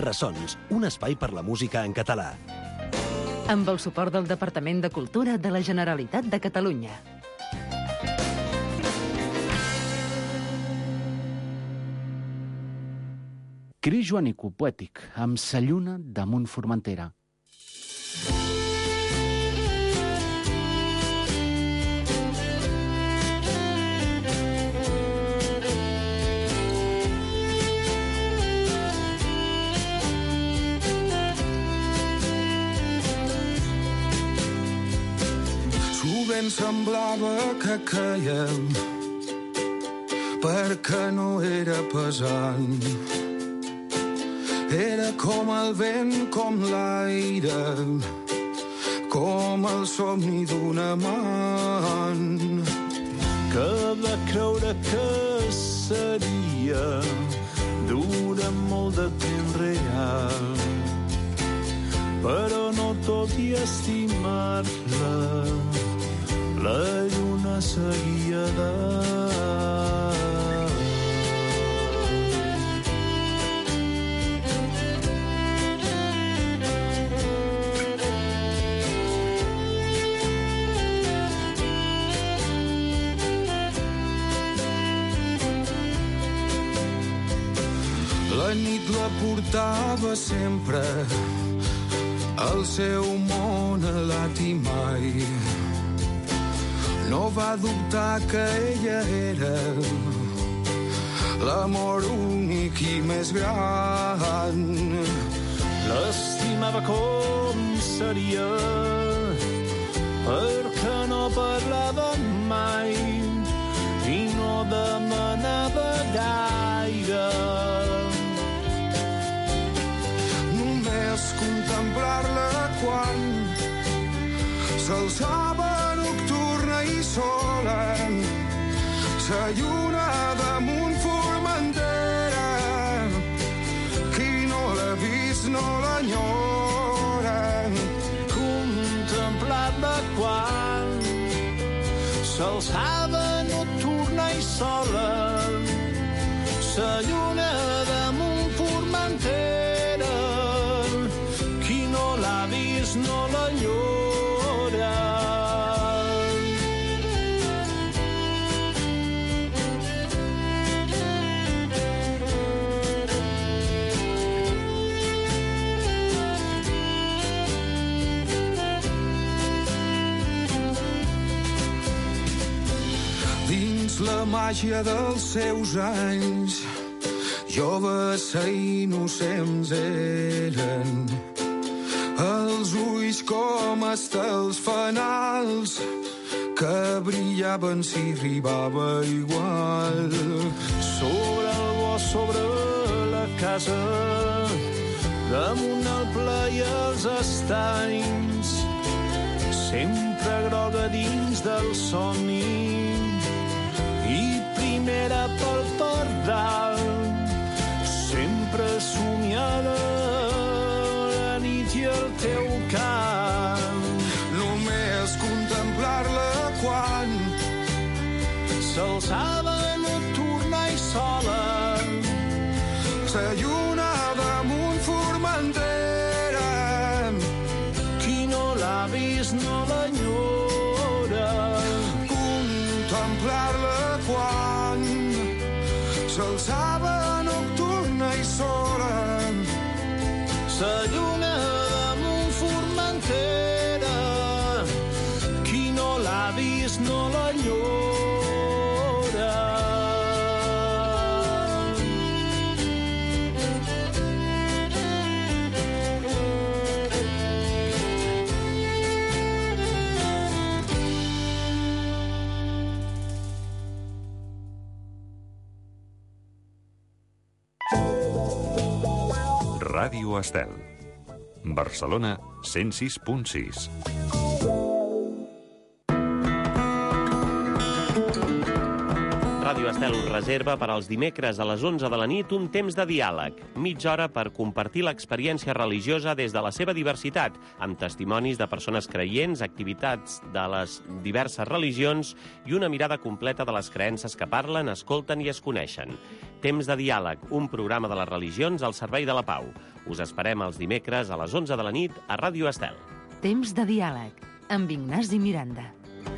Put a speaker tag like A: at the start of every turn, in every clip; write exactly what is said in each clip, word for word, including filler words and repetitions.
A: Ressons, un espai per la música en català.
B: Amb el suport del Departament de Cultura de la Generalitat de Catalunya.
C: Cris joanico poètic, amb sa lluna damunt Formentera.
D: Sovint semblava que caiem perquè no era pesant. Era com el vent, com l'aire, com el somni d'un amant.
E: Que va creure que seria durant molt de temps real, però no tot i estimar-la, la lluna seguia dalt.
D: La nit la portava sempre al seu món alat i mai no va dubtar que ella era l'amor únic i més gran.
E: L'estimava com seria, perquè no parlava mai i no demanava gaire.
D: Contemplar-la quan s'alçava nocturna i sola, sa lluna damunt Formentera. Qui no l'ha vist no l'enyora.
E: Contemplar-la quan s'alçava nocturna i sola, sa lluna damunt Formentera. No l'enyora.
D: Dins la màgia dels seus anys, joves i innocents eren, els ulls com estels fanals que brillaven si arribava igual.
E: Sobre el bosc, sobre la casa, damunt el pla i els estanys, sempre groga dins del somni i primera pel pardal, sempre somiada i el teu cant.
D: Només contemplar-la quan
E: s'alçava nocturna i sola,
D: sa lluna damunt Formentera.
E: Qui no l'ha vist no l'enyora.
D: Contemplar-la quan s'alçava nocturna i sola,
E: sa lluna damunt Formentera. Qui no l'ha vist no l'enyora.
F: Ràdio Estel. Barcelona cent sis punt sis.
G: Ràdio Estel us reserva per als dimecres a les onze de la nit un temps de diàleg, mitja hora per compartir l'experiència religiosa des de la seva diversitat, amb testimonis de persones creients, activitats de les diverses religions i una mirada completa de les creences que parlen, escolten i es coneixen. Temps de diàleg, un programa de les religions al servei de la pau. Us esperem els dimecres a les onze de la nit a Ràdio Estel.
B: Temps de diàleg, amb Ignasi Miranda.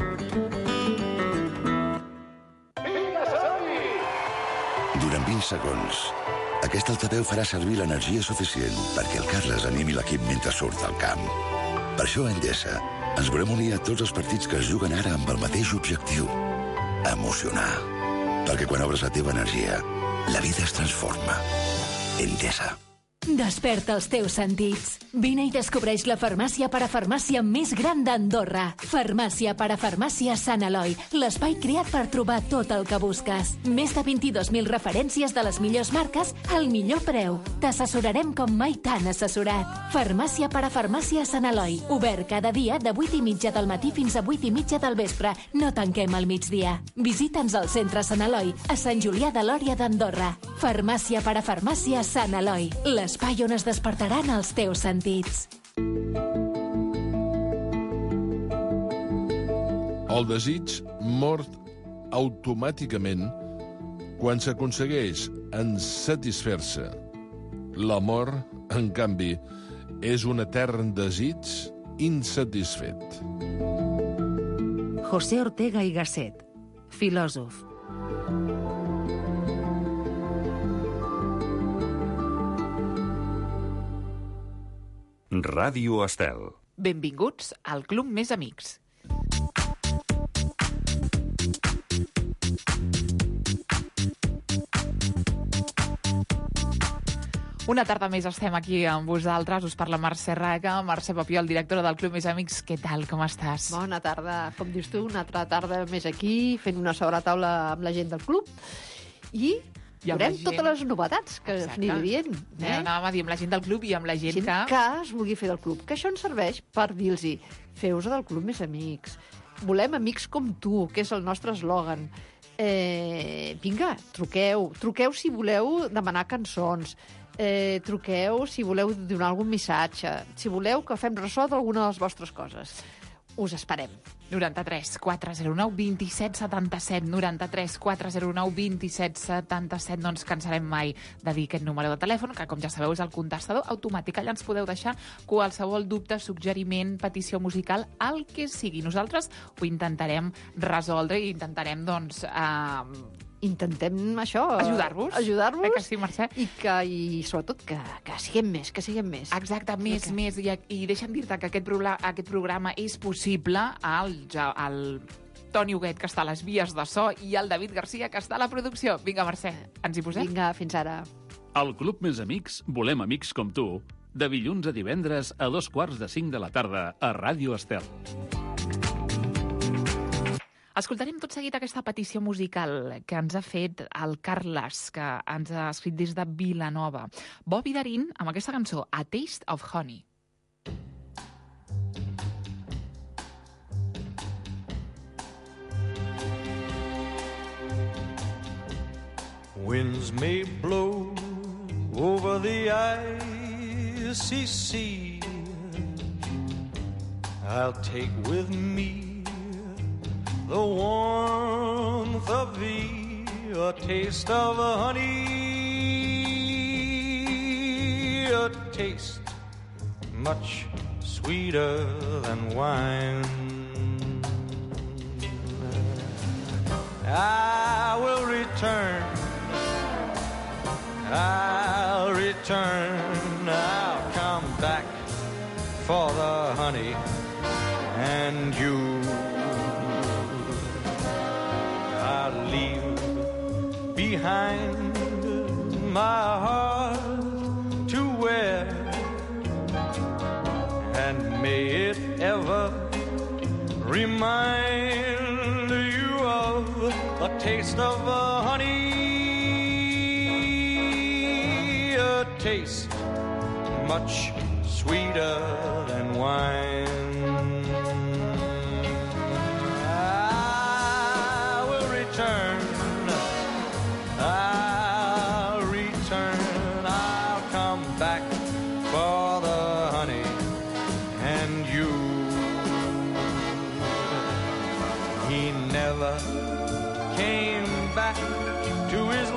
H: Durant vint segons, aquest altaveu farà servir l'energia suficient perquè el Carles animi l'equip mentre surt al camp. Per això a Endesa ens volem unir a tots els partits que es juguen ara amb el mateix objectiu: emocionar. Perquè quan obres la teva energia, la vida es transforma. Endesa.
I: Desperta els teus sentits. Vine i descobreix la farmàcia parafarmàcia més gran d'Andorra. Farmàcia parafarmàcia Sant Eloi, l'espai creat per trobar tot el que busques. Més de vint-i-dos mil referències de les millors marques al millor preu. T'assessorarem com mai t'han assessorat. Farmàcia parafarmàcia Sant Eloi, obert cada dia de vuit i mitja del matí fins a vuit i mitja del vespre. No tanquem al migdia. Visita'ns al centre Sant Eloi, a Sant Julià de Lòria d'Andorra. Farmàcia parafarmàcia Sant Eloi, l'espai on es despertaran els teus sentits.
E: El desig mor automàticament quan s'aconsegueix en satisfer-se. L'amor, en canvi, és un etern desig insatisfet.
B: José Ortega i Gasset, filòsof.
F: Ràdio Estel.
J: Benvinguts al Club Més Amics. Una tarda més estem aquí amb vosaltres. Us parla Mercè Raga, Mercè Papiol, directora del Club Més Amics. Què tal, com estàs?
K: Bona tarda. Com dius tu, una altra tarda més aquí, fent una sobretaula amb la gent del club. I
J: I
K: veurem
J: gent...
K: totes les novetats que
J: Exacte.
K: aniré dient.
J: Eh? Anàvem a dir amb la gent del club i amb la gent,
K: gent
J: que...
K: que es vulgui fer del club. Que això ens serveix per dir-los feu-vos del Club Més Amics. Volem amics com tu, que és el nostre eslògan. Eh, vinga, truqueu. Truqueu si voleu demanar cançons. Eh, truqueu si voleu donar algun missatge. Si voleu que fem ressò d'alguna de les vostres coses. Us esperem.
J: noranta-tres quatre zero nou vint set setanta-set, noranta-tres quatre zero nou vint set setanta-set. No ens cansarem mai de dir aquest número de telèfon, que com ja sabeu és el contestador automàtic. Allà ens podeu deixar qualsevol dubte, suggeriment, petició musical, el que sigui. Nosaltres ho intentarem resoldre i intentarem, doncs... Eh,
K: Intentem això...
J: Ajudar-vos.
K: Ajudar-vos.
J: Eh que sí, Mercè?
K: I, que, i sobretot que, que siguem més, que siguem més.
J: Exacte, més, okay. més. I, i deixa'm dir-te que aquest, programa, aquest programa és possible al, al Toni Huguet, que està a les vies de so, i al David Garcia, que està a la producció. Vinga, Mercè, ens hi posem?
K: Vinga, fins ara.
L: Al Club Més Amics volem amics com tu. De dilluns a divendres a dos quarts de cinc de la tarda a Ràdio Estel.
J: Escoltarem tot seguit aquesta petició musical que ens ha fet el Carles, que ens ha escrit des de Vilanova. Bobby Darin, amb aquesta cançó, A Taste of Honey.
D: Winds may blow over the icy sea. I'll take with me the warmth of thee, a taste of honey, a taste much sweeter than wine. I will return, I'll return, I'll come back for the honey and you. I'll leave behind my heart to wear, and may it ever remind you of a taste of honey, a taste much sweeter than wine.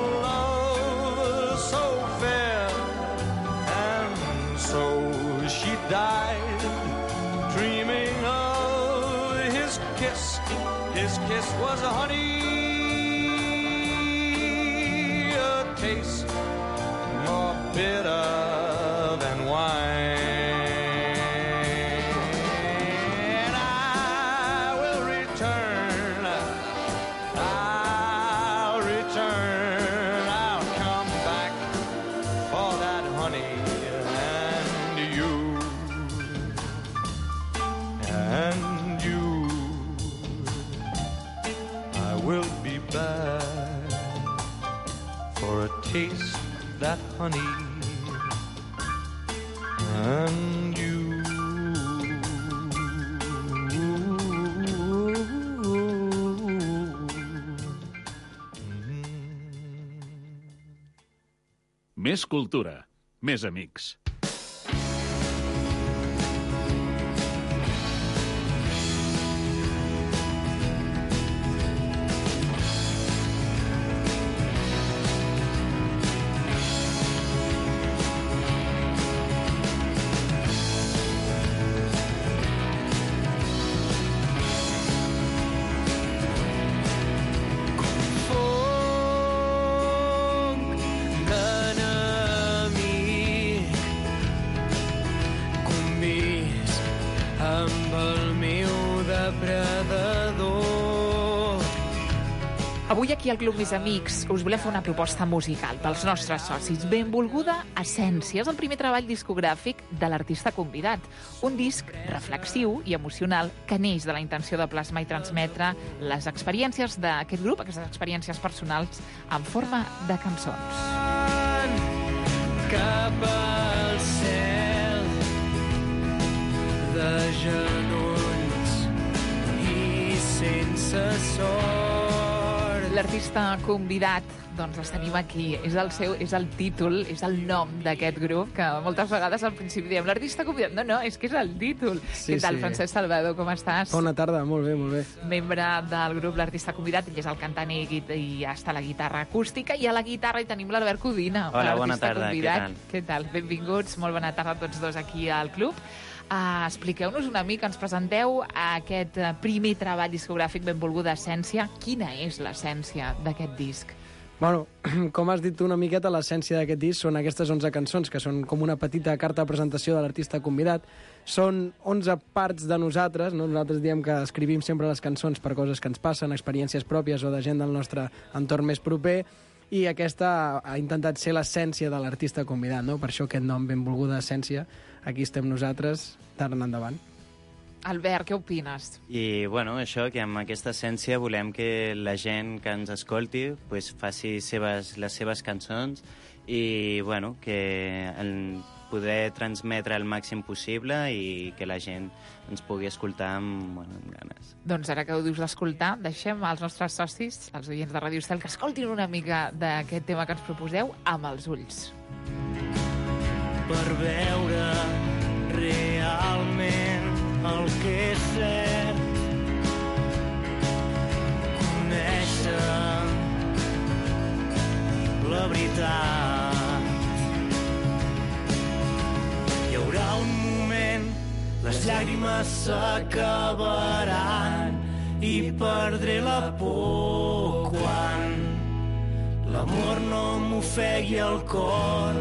D: love so fair, and so she died, dreaming of his kiss. His kiss was a honey, a taste more bitter than wine. And I will return, I'll return, I'll come back for that honey and you, and you. I will be back for a taste of that honey and you.
L: Més cultura, més amics.
J: Avui aquí al Club Més Amics us volem fer una proposta musical pels nostres socis. Benvolguda Essència. És el primer treball discogràfic de l'artista convidat. Un disc reflexiu i emocional que neix de la intenció de plasmar i transmetre les experiències d'aquest grup, aquestes experiències personals, en forma de cançons.
M: Cap al cel, de genolls i sense sort.
J: L'artista convidat, doncs els tenim aquí. És el seu, és el títol, és el nom d'aquest grup, que moltes vegades al principi diem l'artista convidat. No, no, és que és el títol.
N: Sí,
J: Què tal,
N: sí.
J: Francesc Salvador, com estàs?
N: Bona tarda, molt bé, molt bé.
J: Membre del grup L'Artista Convidat, ell és el cantant i, gui- i està a la guitarra acústica, i a la guitarra hi tenim l'Albert Codina.
O: Hola, bona
J: l'artista
O: tarda,
J: convidat.
O: què
J: Què tal? Benvinguts, molt bona tarda a tots dos aquí al club. Uh, expliqueu-nos una mica, ens presenteu aquest uh, primer treball discogràfic Benvolguda Essència. Quina és l'essència d'aquest disc?
N: Bueno, com has dit tu una miqueta, l'essència d'aquest disc són aquestes onze cançons, que són com una petita carta de presentació de l'artista convidat. Són onze parts de nosaltres, no? Nosaltres diem que escrivim sempre les cançons per coses que ens passen, experiències pròpies o de gent del nostre entorn més proper, i aquesta ha intentat ser l'essència de l'artista convidat, no? Per això aquest nom, Benvolguda Essència. Aquí estem nosaltres, d'ara en endavant.
J: Albert, què opines?
O: I, bueno, això, que amb aquesta essència volem que la gent que ens escolti pues, faci seves, les seves cançons i, bueno, que el poder transmetre el màxim possible i que la gent ens pugui escoltar amb, bueno, amb ganes.
J: Doncs ara que ho dius d'escoltar, deixem als nostres socis, als oients de Ràdio Estel, que escoltin una mica d'aquest tema que ens proposeu amb els ulls.
M: Per veure realment el que és cert, conèixer la veritat. Hi haurà un moment, les llàgrimes s'acabaran i perdré la por quan l'amor no m'ofegui el cor.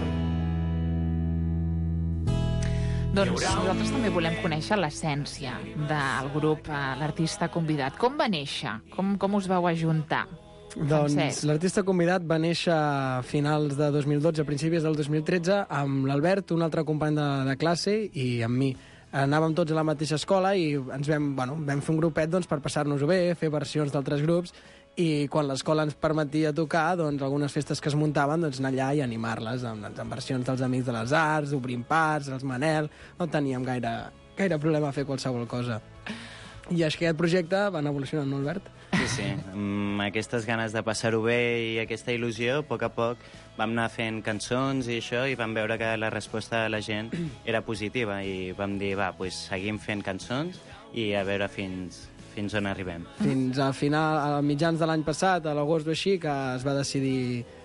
J: Doncs nosaltres també volem conèixer l'essència del grup, eh, l'artista convidat. Com va néixer? Com, com us vau ajuntar?
N: Doncs
J: Francesc.
N: l'artista convidat va néixer a finals de dos mil dotze, a principis del dos mil tretze, amb l'Albert, un altre company de, de classe, i amb mi. Anàvem tots a la mateixa escola i ens vam, bueno, vam fer un grupet doncs, per passar-nos-ho bé, fer versions d'altres grups, i quan l'escola ens permetia tocar, doncs, algunes festes que es muntaven, doncs, anar allà i animar-les amb, doncs, amb versions dels Amics de les Arts, Obrim Parts, els Manel. No teníem gaire, gaire problema a fer qualsevol cosa. I és que aquest projecte van evolucionant, no, Albert?
O: Sí, sí, amb aquestes ganes de passar-ho bé i aquesta il·lusió, a poc a poc vam anar fent cançons i això, i vam veure que la resposta de la gent era positiva i vam dir, va, doncs seguim fent cançons i a veure fins, fins on arribem.
N: Fins a final, a mitjans de l'any passat, a l'agost o així, que es va decidir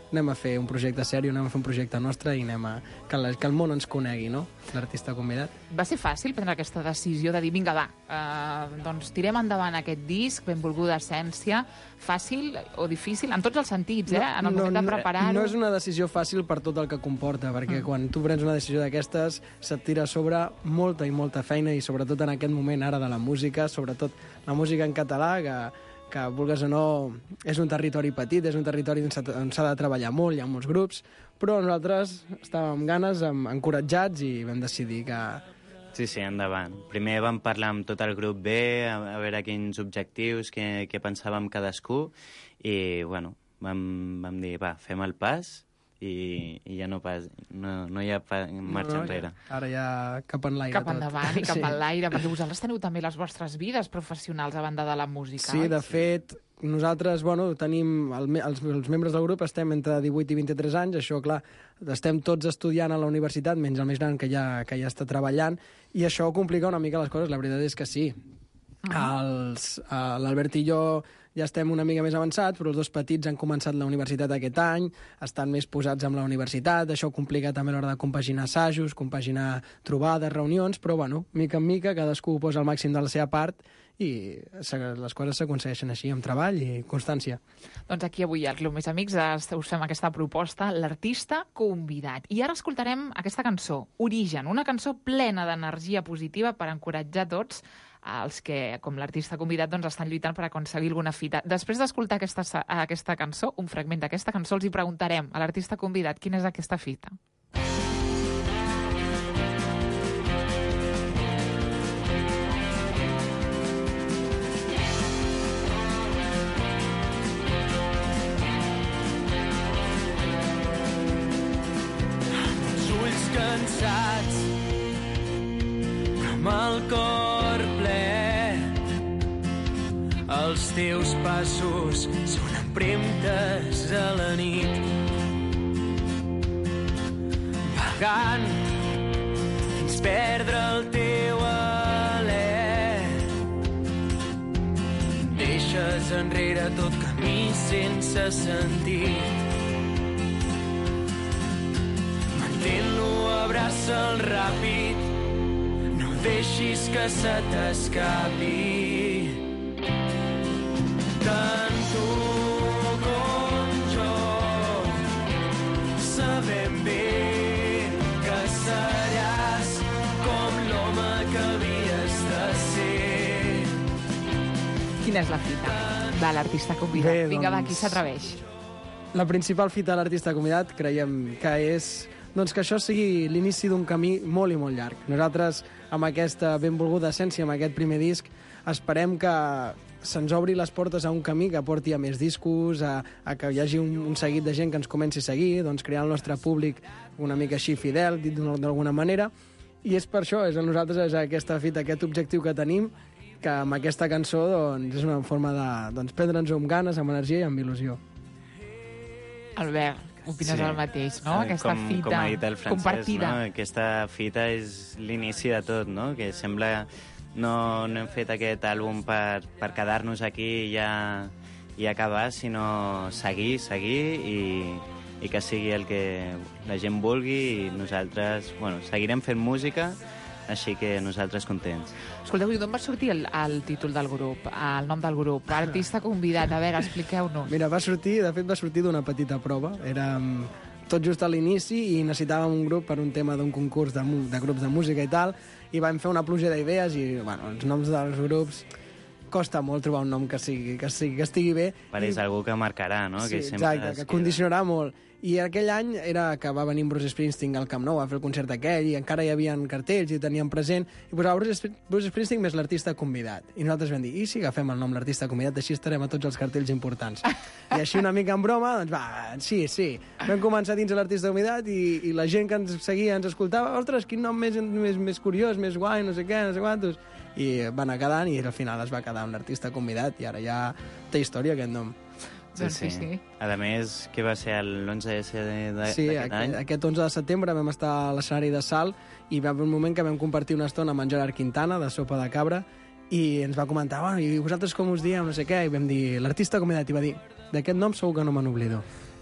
N: anem a fer un projecte sèrio, anem a fer un projecte nostre i anem a... que, la, que el món ens conegui, no?, l'artista convidat.
J: Va ser fàcil prendre aquesta decisió de dir, vinga, va, eh, doncs tirem endavant aquest disc, benvolguda essència, fàcil o difícil, en tots els sentits, eh? En el
N: no,
J: moment de preparar-ho...
N: No és una decisió fàcil per tot el que comporta, perquè mm. quan tu prens una decisió d'aquestes se't tira a sobre molta i molta feina, i sobretot en aquest moment ara de la música, sobretot la música en català, que que, vulgues o no, és un territori petit, és un territori on s'ha de treballar molt, hi ha molts grups, però nosaltres estàvem amb ganes, amb, encoratjats, i vam decidir que...
O: Sí, sí, endavant. Primer vam parlar amb tot el grup B, a, a veure quins objectius, què, què pensàvem cadascú, i, bueno, vam, vam dir, va, fem el pas, i, i ja no, pas, no, no hi ha pa, marxa
N: no, no,
O: enrere.
N: Ara ja cap en l'aire
J: Cap
N: tot.
J: endavant i cap
N: sí.
J: en l'aire, perquè vosaltres teniu també les vostres vides professionals a banda de la música.
N: Sí, de fet, nosaltres, bueno, tenim, el, els, els membres del grup estem entre divuit i vint-i-tres anys, això, clar, estem tots estudiant a la universitat, menys el més gran que ja, que ja està treballant, i això complica una mica les coses, la veritat és que sí. Els, uh, l'Albert i jo ja estem una mica més avançats, però els dos petits han començat la universitat aquest any, estan més posats amb la universitat, això complica també a l'hora de compaginar assajos, compaginar trobades, reunions, però, bueno, mica en mica, cadascú posa el màxim de la seva part i les coses s'aconsegueixen així, amb treball i constància.
J: Doncs aquí avui al Club Més Amics us fem aquesta proposta, l'artista convidat. I ara escoltarem aquesta cançó, Origen, una cançó plena d'energia positiva per encoratjar tots els que, com l'artista convidat, doncs, estan lluitant per aconseguir alguna fita. Després d'escoltar aquesta, aquesta cançó, un fragment d'aquesta cançó, els hi preguntarem a l'artista convidat quina és aquesta fita.
M: Els ulls cansats, però amb el cor ple, els teus passos són empremtes a la nit, vagant fins perdre el teu alè. Deixes enrere tot camí sense sentit, mantén-lo, abraça'l ràpid, no deixis que se t'escapi. Tant tu com jo sabem bé que seràs com l'home que havies de ser.
J: Quina és la fita de l'artista convidat?
N: Bé,
J: Vinga,
N: doncs,
J: va, qui s'atreveix?
N: La principal fita de l'artista convidat creiem que és doncs, que això sigui l'inici d'un camí molt i molt llarg. Nosaltres, amb aquesta benvolguda essència, amb aquest primer disc, esperem que se'ns obri les portes a un camí que porti a més discos, a, a que hi hagi un, un seguit de gent que ens comenci a seguir, doncs crear el nostre públic una mica així fidel, dit d'alguna manera, i és per això, és a nosaltres és aquesta fita, aquest objectiu que tenim, que amb aquesta cançó doncs, és una forma de doncs, prendre'ns-ho amb ganes, amb energia i amb il·lusió.
J: Albert, opines sí. el mateix, no?
O: Sí,
J: aquesta
O: com,
J: fita
O: com ha dit el Francesc,
J: compartida.
O: No? Aquesta fita és l'inici de tot, no? Que sembla... No, no hem fet aquest àlbum per, per quedar-nos aquí i ja, i acabar, sinó seguir, seguir i, i que sigui el que la gent vulgui, i nosaltres, bueno, seguirem fent música, així que nosaltres contents.
J: Escolteu, i d'on va sortir el, el títol del grup, el nom del grup? Artista convidat, a veure, expliqueu-nos.
N: Mira, va sortir, de fet va sortir d'una petita prova, érem tot just a l'inici i necessitàvem un grup per un tema d'un concurs de, de grups de música i tal, i vam fer una pluja d'idees i, bueno, els noms dels grups costa molt trobar un nom que sigui que, sigui, que estigui bé.
O: Pareix I... algú que marcarà, no?
N: Sí,
O: que sempre
N: exacte, que condicionarà molt. I aquell any era que va venir Bruce Springsteen al Camp Nou a fer el concert aquell, i encara hi havia cartells i teníem present, i posava Bruce, Bruce Springsteen més l'artista convidat. I nosaltres vam dir, i si agafem el nom l'artista convidat, així estarem a tots els cartells importants. I així una mica en broma, doncs va, sí, sí. Vam començar dins l'artista convidat i, i la gent que ens seguia ens escoltava, ostres, quin nom més, més, més curiós, més guai, no sé què, no sé quantos. I va anar quedant i al final es va quedar un artista convidat i ara ja té història aquest nom.
O: Sí, sí. sí. A més, que va ser l'onze esse d'aquest
N: sí,
O: any?
N: Sí, aquest onze de setembre vam estar a l'escenari de Salt i va haver un moment que vam compartir una estona amb en Gerard Quintana, de Sopa de Cabra, i ens va comentar, bueno, i vosaltres com us diem, no sé què, i vam dir, l'artista convidat, i va dir, d'aquest nom segur que no me n'oblido.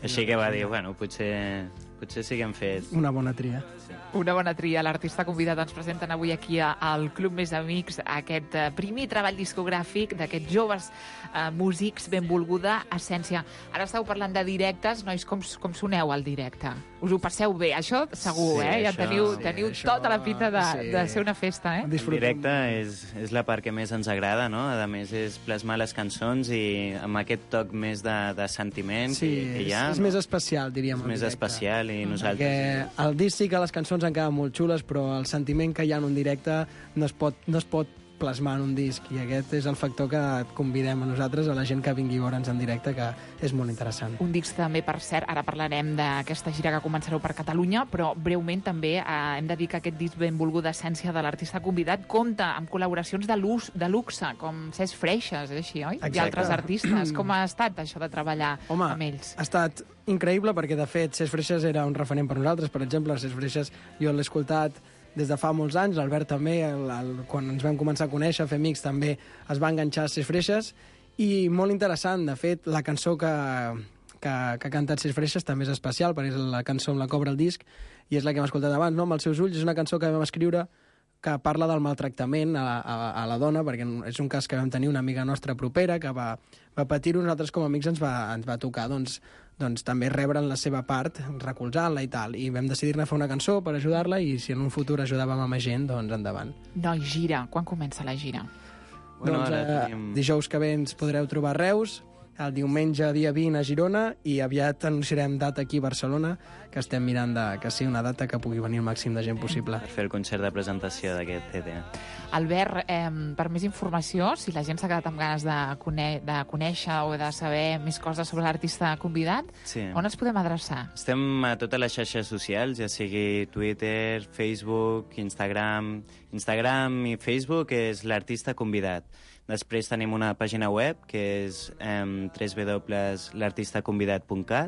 O: Així que va dir, bueno, potser, potser sí que hem fet...
N: Una bona tria.
J: Una bona tria. L'artista convidat ens presenten avui aquí al Club Més Amics aquest primer treball discogràfic d'aquests joves eh, músics, Benvolguda Essència. Ara esteu parlant de directes. Nois, com, com soneu al directe? Us ho passeu bé? Això segur,
O: sí,
J: eh? Ja
O: això,
J: teniu,
O: sí,
J: teniu
O: això,
J: tota la pinta de,
O: sí.
J: de ser una festa, eh?
O: El directe és, és la part que més ens agrada, no? A més, és plasmar les cançons i amb aquest toc més de, de sentiment
N: Sí,
O: que, que hi ha.
N: és, és més especial, diríem.
O: És més especial i nosaltres...
N: Perquè el disc sí que les cançons han quedat molt xules, però el sentiment que hi ha en un directe no es pot, no es pot plasmar en un disc, i aquest és el factor que convidem a nosaltres, a la gent que vingui a veure'ns en directe, que és molt interessant.
J: Un disc també, per cert, ara parlarem d'aquesta gira que començareu per Catalunya, però breument també eh, hem de dir que aquest disc Benvolguda Essència de l'artista convidat compta amb col·laboracions de, lux, de luxe, com Cesc Freixas, és així, oi?
N: Exacte.
J: I altres artistes. Com ha estat això de treballar
N: Home,
J: amb ells?
N: ha estat increïble perquè, de fet, Cesc Freixas era un referent per nosaltres. Per exemple, Cesc Freixas jo l'he escoltat des de fa molts anys, l'Albert també, el, el, quan ens vam començar a conèixer, a fer amics, també es va enganxar a Cesc Freixas, i molt interessant. De fet, la cançó que, que, que ha cantat Cesc Freixas també és especial, perquè és la cançó amb la que obre el disc, i és la que hem escoltat abans, no? Amb els seus ulls. És una cançó que vam escriure que parla del maltractament a, a, a la dona, perquè és un cas que vam tenir una amiga nostra propera que va, va patir-ho. Nosaltres, com a amics, ens va, ens va tocar, doncs, doncs també rebre'n la seva part, recolzant-la i tal. I vam decidir-ne fer una cançó per ajudar-la, i si en un futur ajudàvem a més gent, doncs endavant.
J: Noi, gira. Quan comença la gira?
N: Bueno, doncs eh, tenim... dijous que ve ens podreu trobar a Reus, el diumenge dia vint a Girona, i aviat anunciarem data aquí a Barcelona, que estem mirant de, que sigui una data que pugui venir el màxim de gent possible.
O: Per fer el concert de presentació d'aquest C D.
J: Albert, eh, per més informació, si la gent s'ha quedat amb ganes de, cone de conèixer o de saber més coses sobre l'artista convidat,
O: sí.
J: On ens podem adreçar?
O: Estem a totes les xarxes socials, ja sigui Twitter, Facebook, Instagram. Instagram i Facebook és l'artista convidat. Després tenim una pàgina web, que és um, w w w punt l'artistaconvidat punt cat,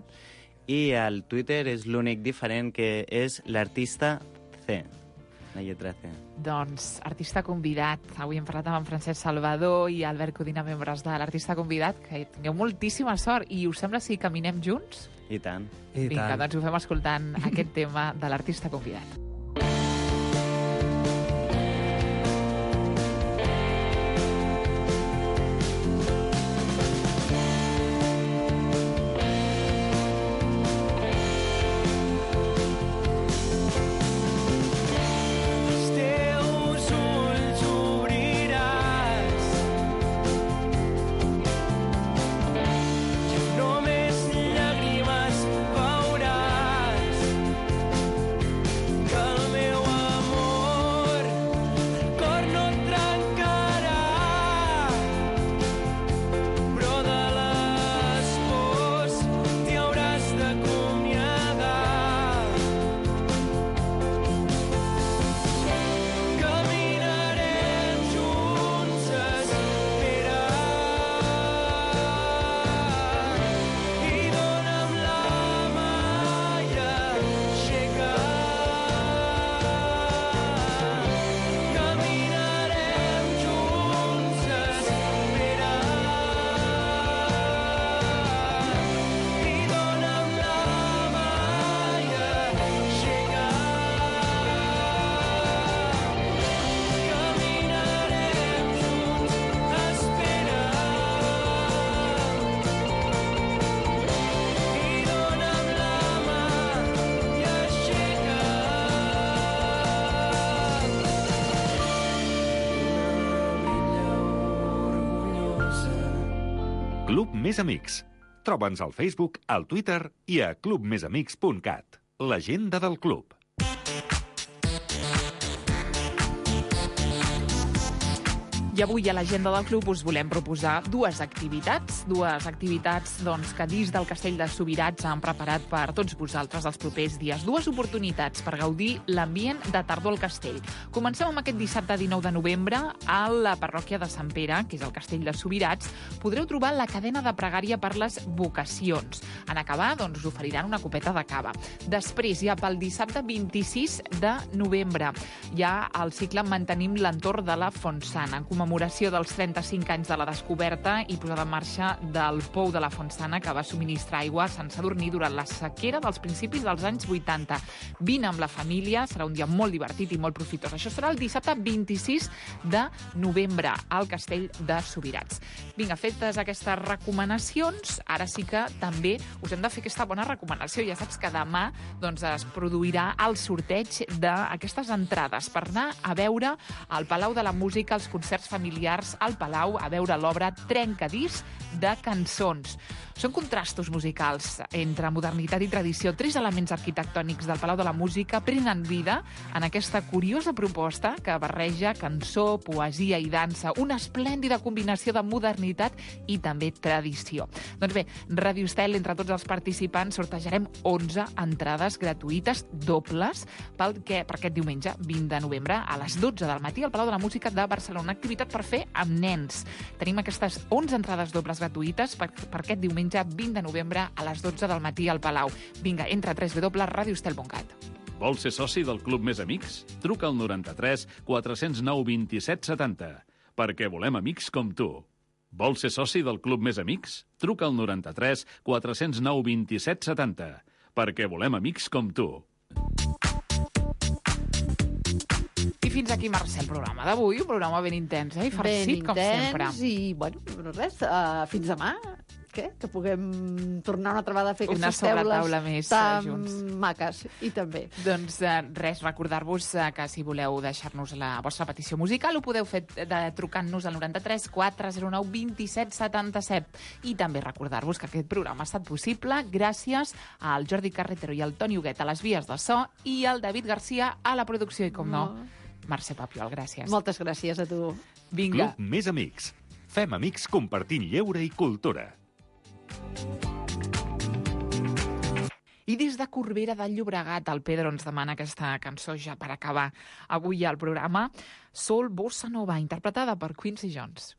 O: i el Twitter és l'únic diferent, que és l'artista C, la lletra C.
J: Doncs, artista convidat. Avui hem parlat amb en Francesc Salvador i Albert Codina, membres de l'artista convidat, que tingueu moltíssima sort. I us sembla si caminem junts?
O: I tant.
N: I
J: Vinga,
N: tant.
J: doncs ho fem escoltant aquest tema de l'artista convidat.
F: Club Més Amics. Troba'ns al Facebook, al Twitter i a club més amics punt cat. L'agenda del club.
J: I avui a l'agenda del club us volem proposar dues activitats, dues activitats doncs, que dins del Castell de Subirats han preparat per tots vosaltres els propers dies. Dues oportunitats per gaudir l'ambient de tardor al castell. Comencem amb aquest dissabte dinou de novembre a la parròquia de Sant Pere, que és el Castell de Subirats. Podreu trobar la cadena de pregària per les vocacions. En acabar, doncs, us oferiran una copeta de cava. Després, ja pel dissabte vint-i-sis de novembre, hi ha el cicle Mantenim l'entorn de la Fontsant, en commemoració commemoració dels trenta-cinc anys de la descoberta i posada en marxa del pou de la Fontsana, que va subministrar aigua a Sant Sadurní durant la sequera dels principis dels anys vuitanta. Vine amb la família, serà un dia molt divertit i molt profitós. Això serà el dissabte vint-i-sis de novembre al Castell de Subirats. Vinga, fetes aquestes recomanacions, ara sí que també us hem de fer aquesta bona recomanació. Ja saps que demà doncs, es produirà el sorteig d'aquestes entrades per anar a veure al Palau de la Música, els concerts familiars al Palau, a veure l'obra Trencadís de cançons. Són contrastos musicals entre modernitat i tradició. Tres elements arquitectònics del Palau de la Música prenen vida en aquesta curiosa proposta que barreja cançó, poesia i dansa, una esplèndida combinació de modernitat i també tradició. Doncs bé, Ràdio Estel, entre tots els participants, sortejarem onze entrades gratuïtes dobles pel que, per aquest diumenge, vint de novembre, a les dotze del matí, al Palau de la Música de Barcelona. Una activitat per fer amb nens. Tenim aquestes onze entrades dobles gratuïtes per, per aquest diumenge, vint de novembre, a les dotze del matí al Palau. Vinga, entra a w w w punt radio estel punt cat.
L: Vols ser soci del Club Més Amics? Truca al noranta-tres quatre zero nou vint-i-set setanta, perquè volem amics com tu. Vols ser soci del Club Més Amics? Truca al noranta-tres quatre zero nou vint-i-set setanta, perquè volem amics com tu.
J: I fins aquí, Mercè, el programa d'avui, un programa ben intens, eh? I farcit, com sempre.
K: Ben intens i, bueno, no res, uh, fins demà. Què? Que puguem tornar una altra vegada a fer
J: una
K: aquestes teules
J: més,
K: tan
J: junts.
K: maques. I també.
J: Doncs eh, res, recordar-vos eh, que si voleu deixar-nos la vostra petició musical ho podeu fer de, trucant-nos al noranta-tres quatre zero nou vint-i-set setanta-set. I també recordar-vos que aquest programa ha estat possible gràcies al Jordi Carretero i al Toni Huguet a les vies de so i al David Garcia a la producció. I com no, Mercè Papiol, gràcies.
K: Moltes gràcies a tu.
J: Vinga.
F: Club Més Amics. Fem amics compartint lleure i cultura.
J: I des de Corbera del Llobregat, el Pedro ens demana aquesta cançó ja per acabar avui al programa, Soul Bossa Nova, interpretada per Quincy Jones.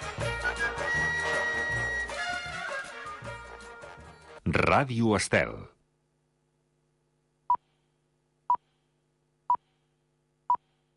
F: Ràdio Estel.